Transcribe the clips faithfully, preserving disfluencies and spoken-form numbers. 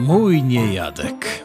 Mój niejadek.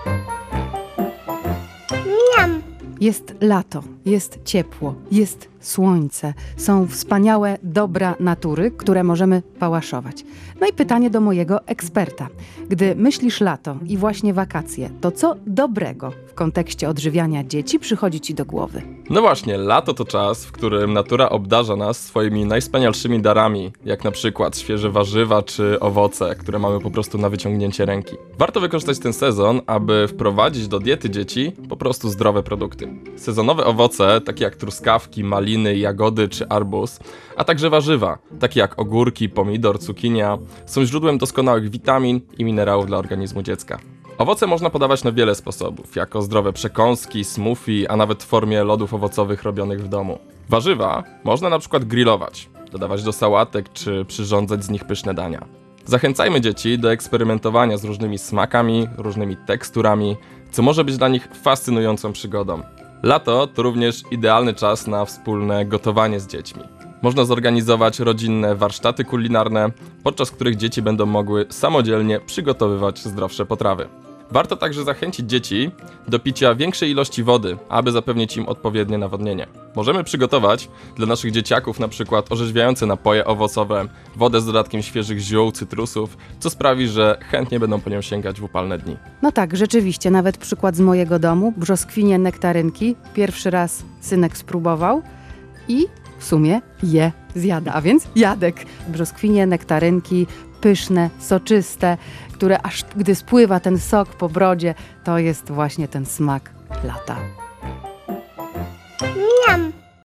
Miam. Jest lato, jest ciepło, jest słońce, są wspaniałe dobra natury, które możemy pałaszować. No i pytanie do mojego eksperta. Gdy myślisz lato i właśnie wakacje, to co dobrego w kontekście odżywiania dzieci przychodzi ci do głowy? No właśnie, lato to czas, w którym natura obdarza nas swoimi najwspanialszymi darami, jak na przykład świeże warzywa czy owoce, które mamy po prostu na wyciągnięcie ręki. Warto wykorzystać ten sezon, aby wprowadzić do diety dzieci po prostu zdrowe produkty. Sezonowe owoce, takie jak truskawki, maliny, jagody czy arbuz, a także warzywa, takie jak ogórki, pomidor, cukinia, są źródłem doskonałych witamin i minerałów dla organizmu dziecka. Owoce można podawać na wiele sposobów, jako zdrowe przekąski, smoothie, a nawet w formie lodów owocowych robionych w domu. Warzywa można na przykład grillować, dodawać do sałatek czy przyrządzać z nich pyszne dania. Zachęcajmy dzieci do eksperymentowania z różnymi smakami, różnymi teksturami, co może być dla nich fascynującą przygodą. Lato to również idealny czas na wspólne gotowanie z dziećmi. Można zorganizować rodzinne warsztaty kulinarne, podczas których dzieci będą mogły samodzielnie przygotowywać zdrowsze potrawy. Warto także zachęcić dzieci do picia większej ilości wody, aby zapewnić im odpowiednie nawodnienie. Możemy przygotować dla naszych dzieciaków na przykład orzeźwiające napoje owocowe, wodę z dodatkiem świeżych ziół, cytrusów, co sprawi, że chętnie będą po nią sięgać w upalne dni. No tak, rzeczywiście, nawet przykład z mojego domu, brzoskwinie, nektarynki, pierwszy raz synek spróbował i w sumie je zjada, a więc jadek. Brzoskwinie, nektarynki, pyszne, soczyste, które aż gdy spływa ten sok po brodzie, to jest właśnie ten smak lata.